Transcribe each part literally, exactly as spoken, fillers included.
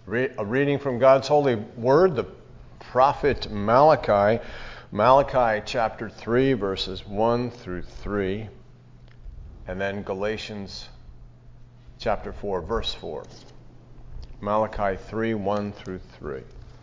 Re- a reading from God's holy word, the prophet Malachi, Malachi chapter three, verses one through three, and then Galatians chapter four, verse four. Malachi three, one through three.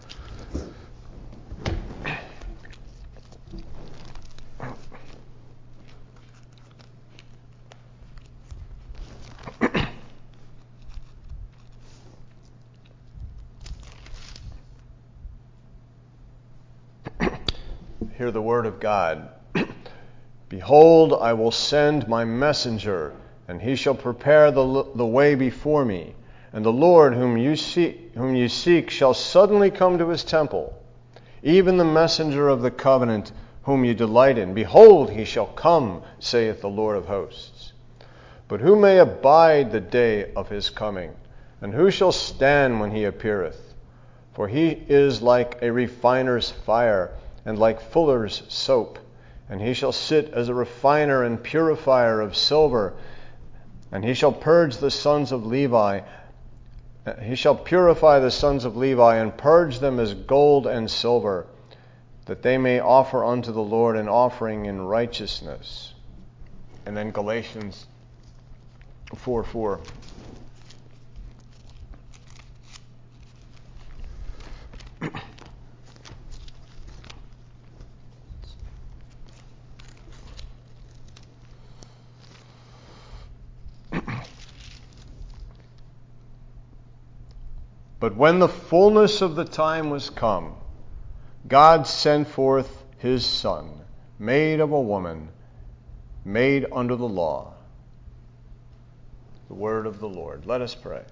Hear the word of God. Behold, I will send my messenger, and he shall prepare the, the way before me. And the Lord whom you seek, whom you seek shall suddenly come to his temple, even the messenger of the covenant whom you delight in. Behold, he shall come, saith the Lord of hosts. But who may abide the day of his coming? And who shall stand when he appeareth? For he is like a refiner's fire, and like fuller's soap. And he shall sit as a refiner and purifier of silver. And he shall purge the sons of Levi. He shall purify the sons of Levi, and purge them as gold and silver, that they may offer unto the Lord an offering in righteousness. And then Galatians four four. But when the fullness of the time was come, God sent forth his Son, made of a woman, made under the law. The word of the Lord. Let us pray.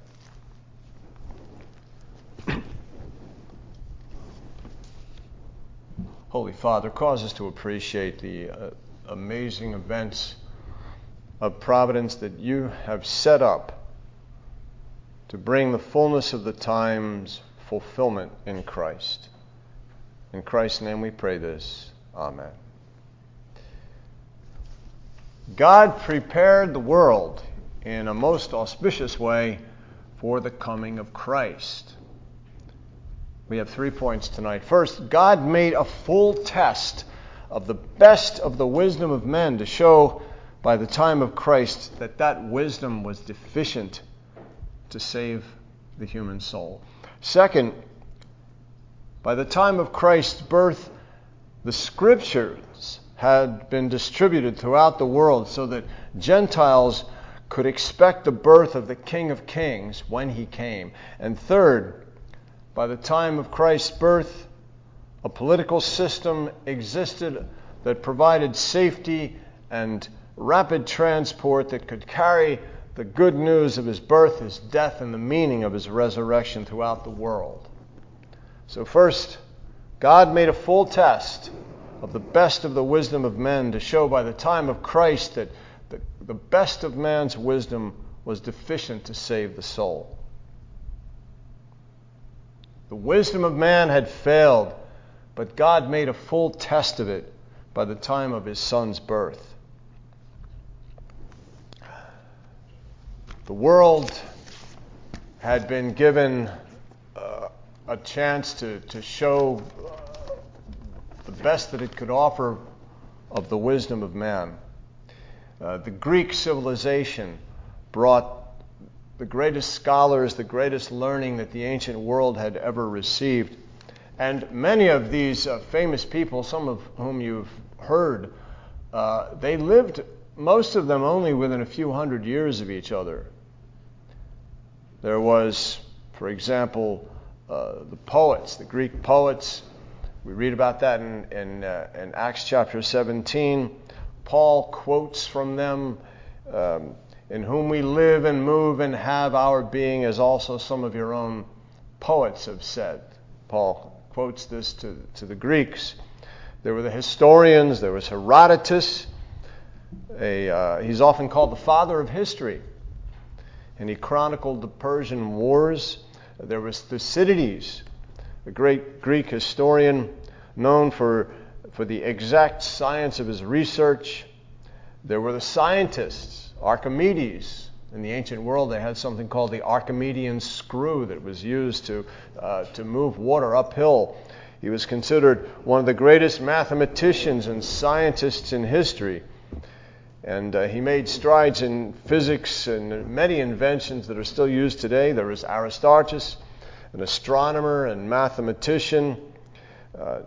Holy Father, cause us to appreciate the uh, amazing events of providence that you have set up to bring the fullness of the time's fulfillment in Christ. In Christ's name we pray this. Amen. God prepared the world in a most auspicious way for the coming of Christ. We have three points tonight. First, God made a full test of the best of the wisdom of men to show by the time of Christ that that wisdom was deficient to save the human soul. Second, by the time of Christ's birth, the Scriptures had been distributed throughout the world so that Gentiles could expect the birth of the King of Kings when he came. And third, by the time of Christ's birth, a political system existed that provided safety and rapid transport that could carry the good news of his birth, his death, and the meaning of his resurrection throughout the world. So first, God made a full test of the best of the wisdom of men to show by the time of Christ that the, the best of man's wisdom was deficient to save the soul. The wisdom of man had failed, but God made a full test of it by the time of his Son's birth. The world had been given uh, a chance to, to show uh, the best that it could offer of the wisdom of man. Uh, the Greek civilization brought the greatest scholars, the greatest learning that the ancient world had ever received. And many of these uh, famous people, some of whom you've heard, uh, they lived, most of them only within a few hundred years of each other. There was, for example, uh, the poets, the Greek poets. We read about that in, in, uh, in Acts chapter seventeen. Paul quotes from them, um, in whom we live and move and have our being, as also some of your own poets have said. Paul quotes this to, to the Greeks. There were the historians. There was Herodotus. A, uh, he's often called the father of history. And he chronicled the Persian wars. There was Thucydides, a great Greek historian known for, for the exact science of his research. There were the scientists, Archimedes, In the ancient world, they had something called the Archimedean screw that was used to, uh, to move water uphill. He was considered one of the greatest mathematicians and scientists in history. And uh, he made strides in physics and many inventions that are still used today. There was Aristarchus, an astronomer and mathematician. Uh,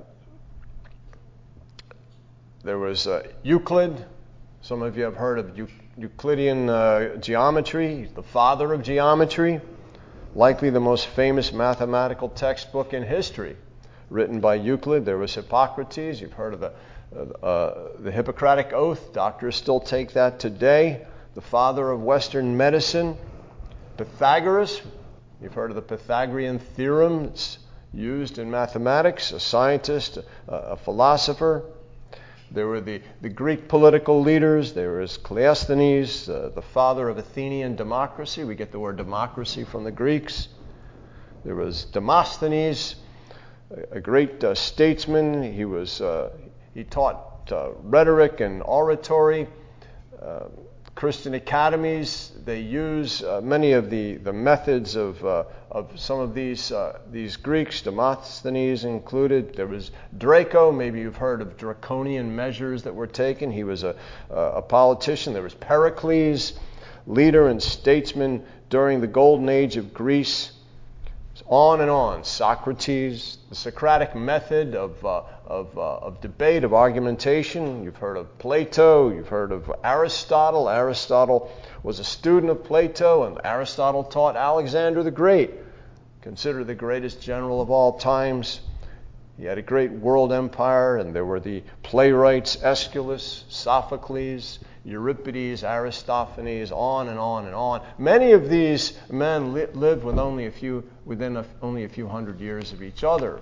there was uh, Euclid. Some of you have heard of Euclid. Euclidean uh, geometry, the father of geometry, likely the most famous mathematical textbook in history, written by Euclid. There was Hippocrates. You've heard of the, uh, uh, the Hippocratic Oath. Doctors still take that today. The father of Western medicine. Pythagoras. You've heard of the Pythagorean theorem. It's used in mathematics. A scientist, a, a philosopher. There were the, the Greek political leaders. There was Cleisthenes, uh, the father of Athenian democracy. We get the word democracy from the Greeks. There was Demosthenes, a, a great uh, statesman. He was uh, he taught uh, rhetoric and oratory. Uh, Christian academies, they use uh, many of the, the methods of uh, of some of these uh, these Greeks, Demosthenes included. There was Draco. Maybe you've heard of draconian measures that were taken. He was a, a politician. There was Pericles, leader and statesman during the golden age of Greece. On and on. Socrates, the Socratic method of uh, of, uh, of debate, of argumentation. You've heard of Plato. You've heard of Aristotle. Aristotle was a student of Plato, and Aristotle taught Alexander the Great, considered the greatest general of all times. He had a great world empire, and there were the playwrights Aeschylus, Sophocles, Euripides, Aristophanes, on and on and on. Many of these men li- lived with only a few, within a, only a few hundred years of each other.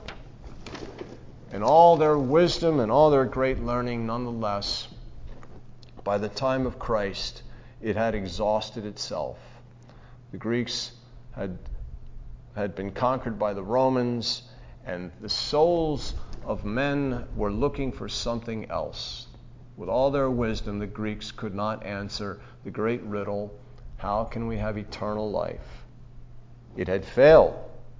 And all their wisdom and all their great learning, nonetheless, by the time of Christ, it had exhausted itself. The Greeks had had been conquered by the Romans, and the souls of men were looking for something else. With all their wisdom, the Greeks could not answer the great riddle, how can we have eternal life? It had failed.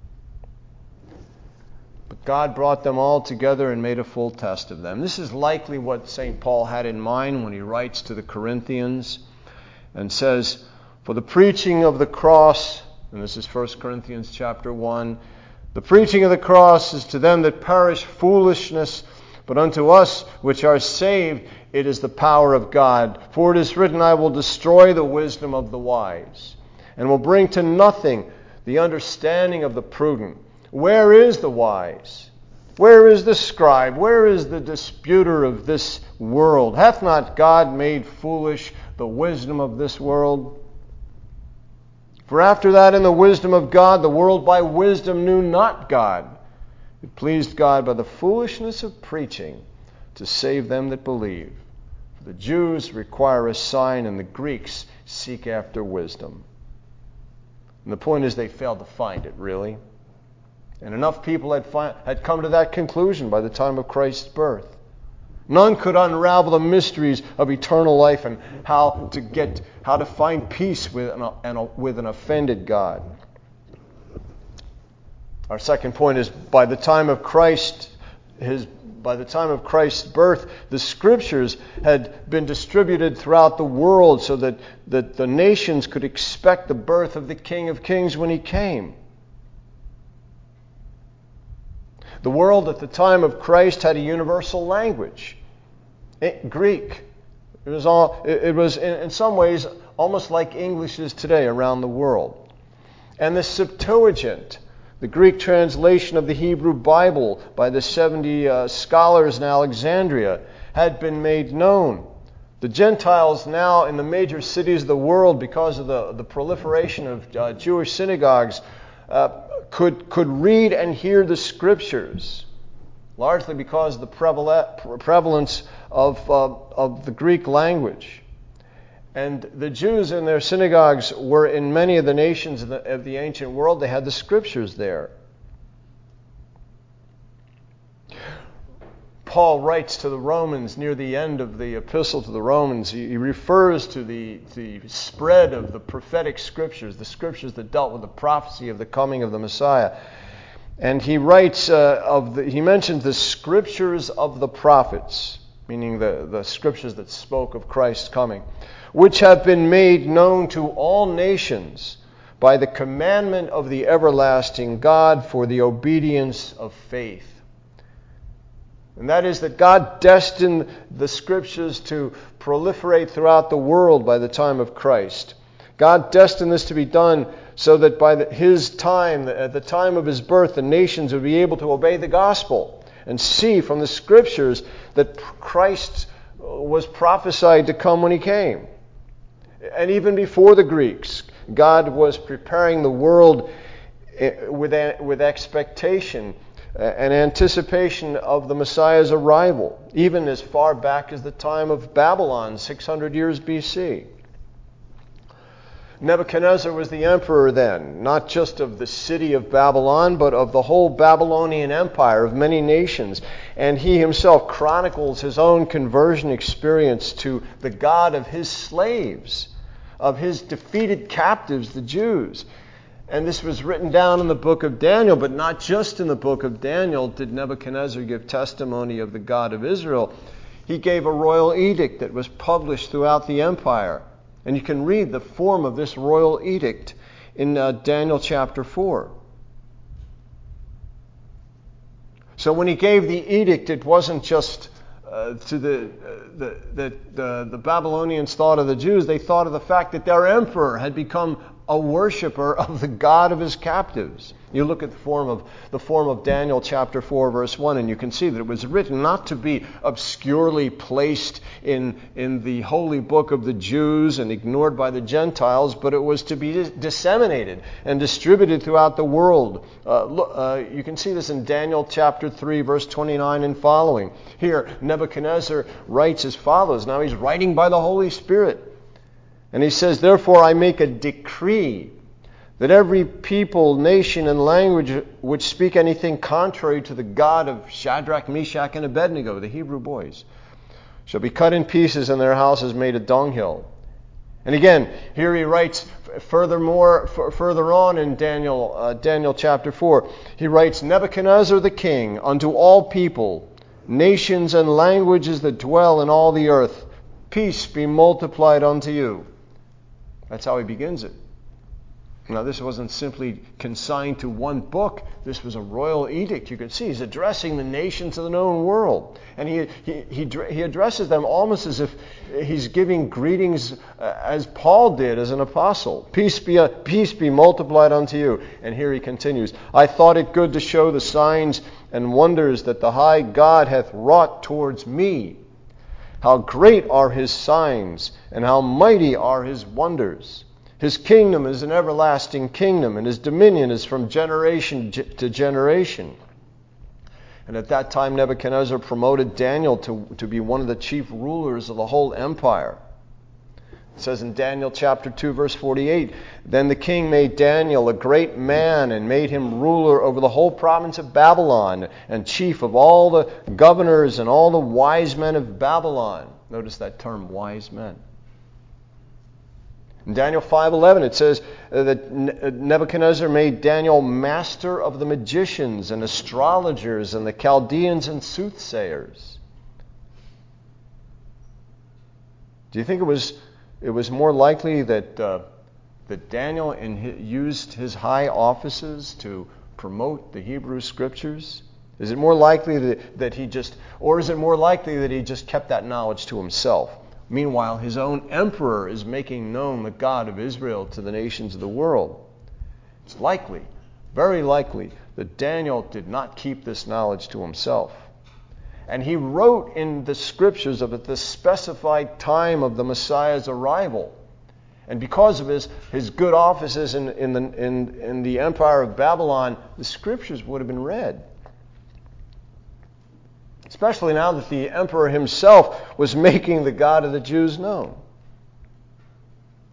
But God brought them all together and made a full test of them. This is likely what Saint Paul had in mind when he writes to the Corinthians and says, for the preaching of the cross, and this is First Corinthians chapter one, the preaching of the cross is to them that perish foolishness, but unto us which are saved it is the power of God. For it is written, I will destroy the wisdom of the wise, and will bring to nothing the understanding of the prudent. Where is the wise? Where is the scribe? Where is the disputer of this world? Hath not God made foolish the wisdom of this world? For after that, in the wisdom of God, the world by wisdom knew not God. It pleased God by the foolishness of preaching to save them that believe. For the Jews require a sign, and the Greeks seek after wisdom. And the point is, they failed to find it, really. And enough people had, fi- had come to that conclusion by the time of Christ's birth. None could unravel the mysteries of eternal life and how to get, how to find peace with an, an, with an offended God. Our second point is, by the time of Christ, his, by the time of Christ's birth, the Scriptures had been distributed throughout the world so that, that the nations could expect the birth of the King of Kings when he came. The world at the time of Christ had a universal language, it, Greek. It was all. It, it was in, in some ways almost like English is today around the world. And the Septuagint, the Greek translation of the Hebrew Bible by the seventy uh, scholars in Alexandria, had been made known. The Gentiles now in the major cities of the world, because of the, the proliferation of uh, Jewish synagogues, uh, could could read and hear the Scriptures, largely because of the prevalence of uh, of the Greek language. And the Jews in their synagogues were in many of the nations of the, of the ancient world. They had the Scriptures there. Paul writes to the Romans near the end of the epistle to the Romans, he, he refers to the, the spread of the prophetic scriptures, the scriptures that dealt with the prophecy of the coming of the Messiah. And he writes uh, of the, he mentions the scriptures of the prophets, meaning the, the scriptures that spoke of Christ's coming, which have been made known to all nations by the commandment of the everlasting God for the obedience of faith. And that is that God destined the scriptures to proliferate throughout the world by the time of Christ. God destined this to be done so that by the, his time, at the time of his birth, the nations would be able to obey the gospel and see from the scriptures that Christ was prophesied to come when he came. And even before the Greeks, God was preparing the world with, with expectation and anticipation of the Messiah's arrival, even as far back as the time of Babylon, six hundred years B C. Nebuchadnezzar was the emperor then, not just of the city of Babylon, but of the whole Babylonian empire of many nations. And he himself chronicles his own conversion experience to the God of his slaves, of his defeated captives, the Jews. And this was written down in the book of Daniel, but not just in the book of Daniel did Nebuchadnezzar give testimony of the God of Israel. He gave a royal edict that was published throughout the empire. And you can read the form of this royal edict in uh, Daniel chapter four. So when he gave the edict, it wasn't just uh, to the, uh, the, the, the, the Babylonians thought of the Jews. They thought of the fact that their emperor had become a worshiper of the God of his captives. You look at the form of the form of Daniel chapter four, verse one, and you can see that it was written not to be obscurely placed in, in the holy book of the Jews and ignored by the Gentiles, but it was to be disseminated and distributed throughout the world. Uh, look, uh, you can see this in Daniel chapter three, verse twenty-nine and following. Here, Nebuchadnezzar writes as follows. Now he's writing by the Holy Spirit. And he says, "Therefore I make a decree that every people, nation, and language which speak anything contrary to the God of Shadrach, Meshach, and Abednego," the Hebrew boys, "shall be cut in pieces and their houses made a dunghill." And again, here he writes furthermore, f- further on in Daniel, uh, Daniel chapter four, he writes, "Nebuchadnezzar the king, unto all people, nations, and languages that dwell in all the earth, peace be multiplied unto you." That's how he begins it. Now, this wasn't simply consigned to one book. This was a royal edict. You can see he's addressing the nations of the known world. And he, he, he, he addresses them almost as if he's giving greetings uh, as Paul did as an apostle. Peace be, uh, peace be multiplied unto you. And here he continues, "I thought it good to show the signs and wonders that the high God hath wrought towards me. How great are his signs, and how mighty are his wonders. His kingdom is an everlasting kingdom, and his dominion is from generation to generation." And at that time, Nebuchadnezzar promoted Daniel to, to be one of the chief rulers of the whole empire. It says in Daniel chapter two, verse forty-eight, "Then the king made Daniel a great man and made him ruler over the whole province of Babylon and chief of all the governors and all the wise men of Babylon." Notice that term, wise men. In Daniel five eleven, it says that Nebuchadnezzar made Daniel master of the magicians and astrologers and the Chaldeans and soothsayers. Do you think it was it was more likely that uh, that Daniel in his, used his high offices to promote the Hebrew Scriptures? Is it more likely that, that he just, or is it more likely that he just kept that knowledge to himself? Meanwhile, his own emperor is making known the God of Israel to the nations of the world. It's likely, very likely, that Daniel did not keep this knowledge to himself. And he wrote in the Scriptures of at the specified time of the Messiah's arrival. And because of his, his good offices in, in, the, in, in the empire of Babylon, the Scriptures would have been read. Especially now that the emperor himself was making the God of the Jews known.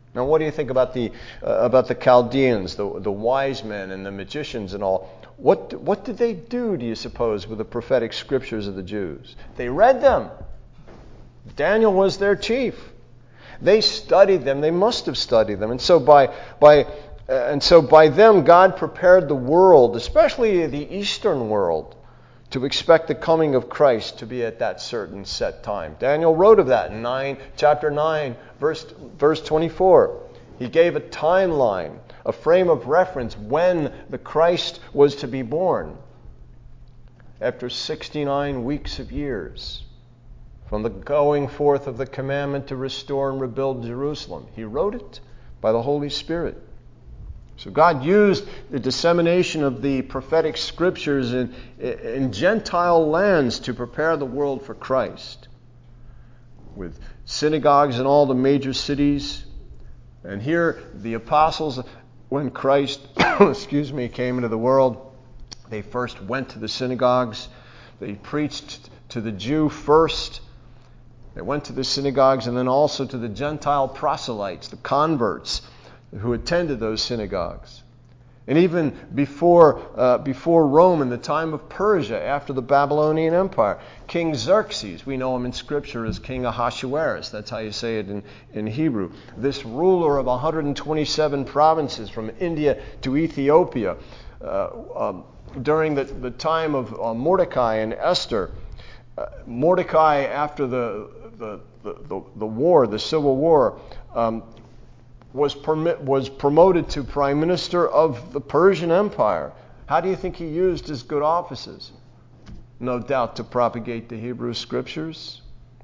Now, what do you think about the uh, about the Chaldeans, the the wise men and the magicians and all? What what did they do, do you suppose, with the prophetic scriptures of the Jews? They read them. Daniel was their chief. They studied them. They must have studied them. And so by by uh, and so by them, God prepared the world, especially the Eastern world, to expect the coming of Christ to be at that certain set time. Daniel wrote of that in nine, chapter nine, verse verse twenty-four. He gave a timeline, a frame of reference when the Christ was to be born. After sixty-nine weeks of years, from the going forth of the commandment to restore and rebuild Jerusalem. He wrote it by the Holy Spirit. So God used the dissemination of the prophetic scriptures in, in Gentile lands to prepare the world for Christ. With synagogues in all the major cities. And here the apostles, when Christ excuse me, came into the world, they first went to the synagogues. They preached to the Jew first. They went to the synagogues and then also to the Gentile proselytes, the converts who attended those synagogues. And even before uh, before Rome, in the time of Persia, after the Babylonian Empire, King Xerxes, we know him in Scripture as King Ahasuerus, that's how you say it in, in Hebrew, this ruler of one hundred twenty-seven provinces from India to Ethiopia, uh, um, during the, the time of uh, Mordecai and Esther. Uh, Mordecai, after the the, the, the the war, the civil war, um, was permit, was promoted to prime minister of the Persian Empire. How do you think he used his good offices? No doubt to propagate the Hebrew Scriptures.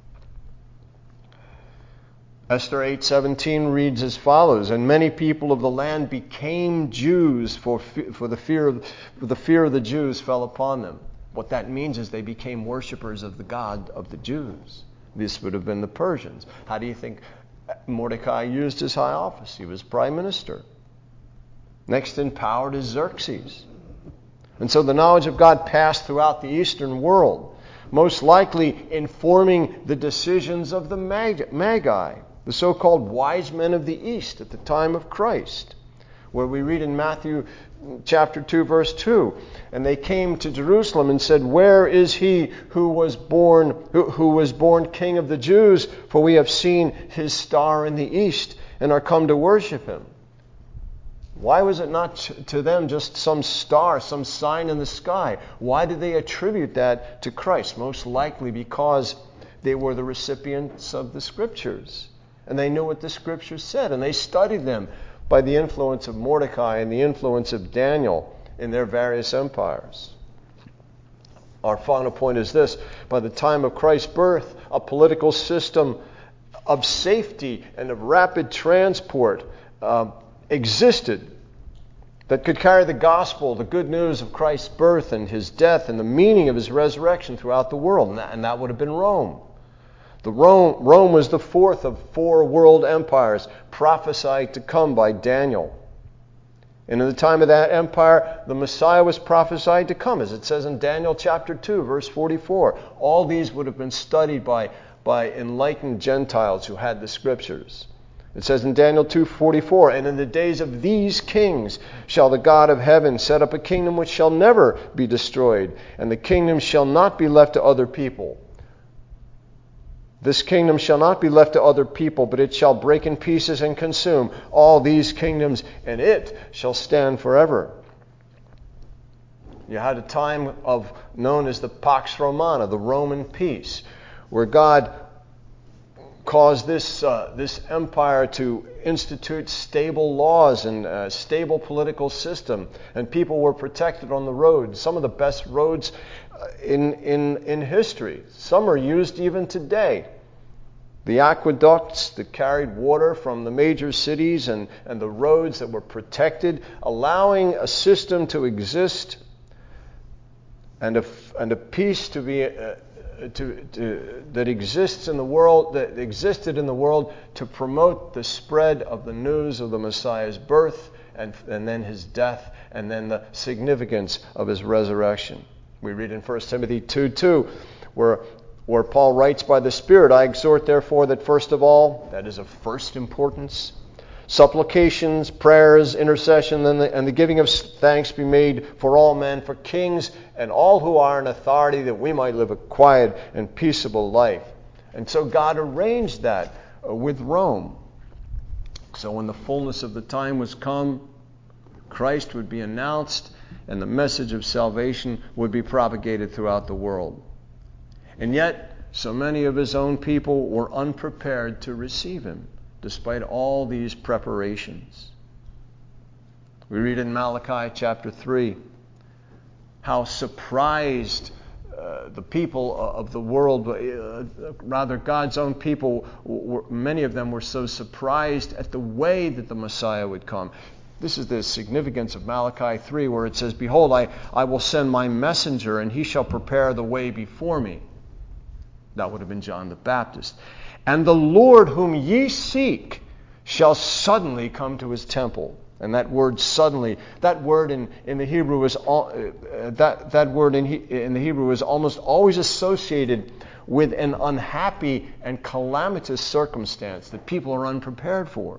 Esther eight seventeen reads as follows: "And many people of the land became Jews, for for the fear of for the fear of the Jews fell upon them." What that means is they became worshipers of the God of the Jews. This would have been the Persians. How do you think Mordecai used his high office? He was prime minister. Next in power is Xerxes. And so the knowledge of God passed throughout the Eastern world, most likely informing the decisions of the Magi, the so-called wise men of the East at the time of Christ, where we read in Matthew chapter two, verse two, "And they came to Jerusalem and said, 'Where is he who was born who, who was born King of the Jews? For we have seen his star in the east and are come to worship him.'" Why was it not to them just some star, some sign in the sky? Why did they attribute that to Christ? Most likely because they were the recipients of the Scriptures, and they knew what the Scriptures said, and they studied them by the influence of Mordecai and the influence of Daniel in their various empires. Our final point is this: by the time of Christ's birth, a political system of safety and of rapid transport uh, existed that could carry the gospel, the good news of Christ's birth and his death and the meaning of his resurrection throughout the world, and that, and that would have been Rome. The Rome, Rome was the fourth of four world empires prophesied to come by Daniel. And in the time of that empire, the Messiah was prophesied to come, as it says in Daniel chapter two, verse forty-four. All these would have been studied by, by enlightened Gentiles who had the Scriptures. It says in Daniel two forty-four, "And in the days of these kings shall the God of heaven set up a kingdom which shall never be destroyed, and the kingdom shall not be left to other people. This kingdom shall not be left to other people, but it shall break in pieces and consume all these kingdoms, and it shall stand forever." You had a time of known as the Pax Romana, the Roman peace, where God caused this uh, this empire to institute stable laws and a stable political system, and people were protected on the roads. Some of the best roads in in in history. Some are used even today. The aqueducts that carried water from the major cities and, and the roads that were protected, allowing a system to exist and a, and a peace to be uh, to, to that exists in the world that existed in the world to promote the spread of the news of the Messiah's birth and and then his death and then the significance of his resurrection. We read in First Timothy two two, where where Paul writes, "By the Spirit, I exhort therefore that first of all," that is of first importance, supplications, prayers, intercession, and the, and the giving of thanks be made for all men, for kings and all who are in authority, that we might live a quiet and peaceable life. And so God arranged that uh, with Rome. So when the fullness of the time was come, Christ would be announced, and the message of salvation would be propagated throughout the world. And yet, so many of his own people were unprepared to receive him, despite all these preparations. We read in Malachi chapter three how surprised uh, the people of the world, uh, rather God's own people, were, many of them were so surprised at the way that the Messiah would come. This is the significance of Malachi three, where it says, "Behold, I, I will send my messenger, and he shall prepare the way before me." That would have been John the Baptist. "And the Lord whom ye seek shall suddenly come to his temple." And that word "suddenly," that word in, in the Hebrew is uh, that that word in, he, in the Hebrew is almost always associated with an unhappy and calamitous circumstance that people are unprepared for.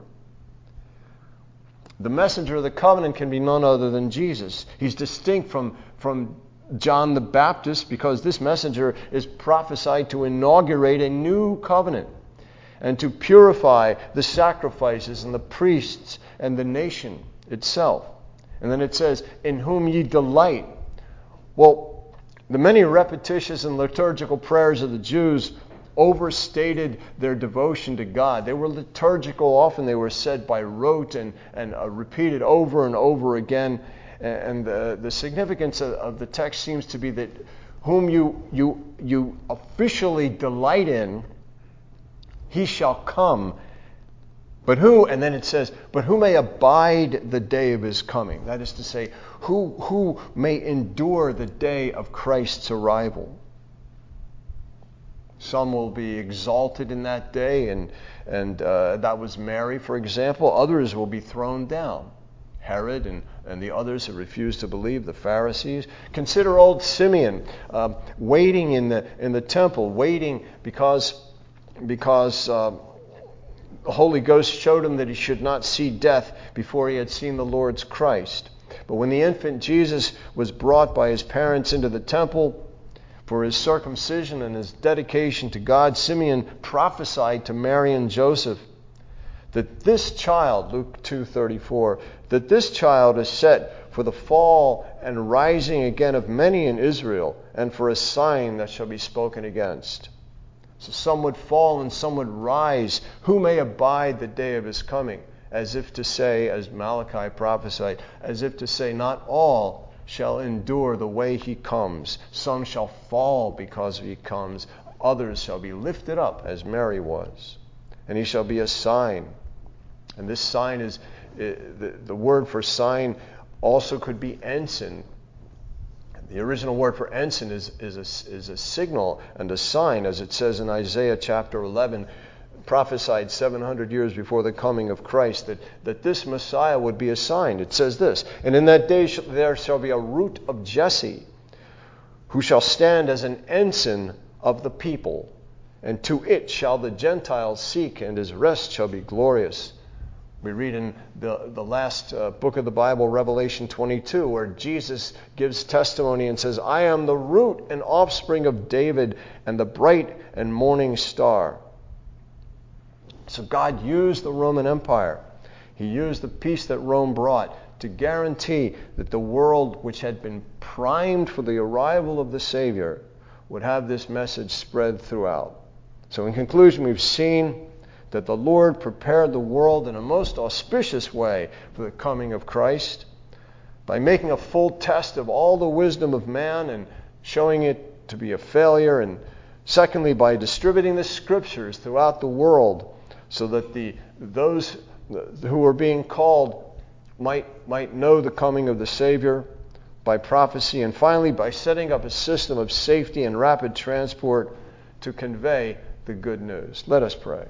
The messenger of the covenant can be none other than Jesus. He's distinct from, from John the Baptist because this messenger is prophesied to inaugurate a new covenant and to purify the sacrifices and the priests and the nation itself. And then it says, "In whom ye delight." Well, the many repetitious and liturgical prayers of the Jews overstated their devotion to God. They were liturgical. Often they were said by rote and, and uh, repeated over and over again. And the, the significance of, of the text seems to be that whom you, you, you officially delight in, he shall come. But who, and then it says, but who may abide the day of his coming? That is to say, who, who may endure the day of Christ's arrival? Some will be exalted in that day, and, and uh, that was Mary, for example. Others will be thrown down. Herod and, and the others who refused to believe, the Pharisees. Consider old Simeon uh, waiting in the in the temple, waiting because, because uh, the Holy Ghost showed him that he should not see death before he had seen the Lord's Christ. But when the infant Jesus was brought by his parents into the temple for his circumcision and his dedication to God, Simeon prophesied to Mary and Joseph that this child, Luke two thirty-four, that this child is set for the fall and rising again of many in Israel, and for a sign that shall be spoken against. So some would fall and some would rise. Who may abide the day of his coming? As if to say, as Malachi prophesied, as if to say, not all shall endure the way he comes. Some shall fall because he comes. Others shall be lifted up, as Mary was. And he shall be a sign. And this sign is, the, the word for sign also could be ensign. The original word for ensign is, is, a, is a signal and a sign, as it says in Isaiah chapter eleven, prophesied seven hundred years before the coming of Christ, that, that this Messiah would be a sign. It says this, "And in that day sh- there shall be a root of Jesse, who shall stand as an ensign of the people, and to it shall the Gentiles seek, and his rest shall be glorious." We read in the, the last uh, book of the Bible, Revelation twenty-two, where Jesus gives testimony and says, "I am the root and offspring of David and the bright and morning star." So God used the Roman Empire. He used the peace that Rome brought to guarantee that the world, which had been primed for the arrival of the Savior, would have this message spread throughout. So in conclusion, we've seen that the Lord prepared the world in a most auspicious way for the coming of Christ by making a full test of all the wisdom of man and showing it to be a failure, and secondly, by distributing the Scriptures throughout the world so that the those who were being called might might know the coming of the Savior by prophecy, and finally by setting up a system of safety and rapid transport to convey the good news. Let us pray.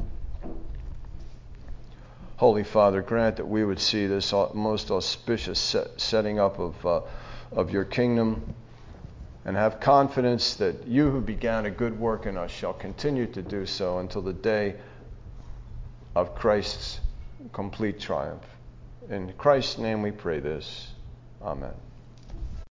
Holy Father, grant that we would see this most auspicious set, setting up of uh, of your kingdom, and have confidence that you who began a good work in us shall continue to do so until the day of Christ's complete triumph. In Christ's name we pray this. Amen.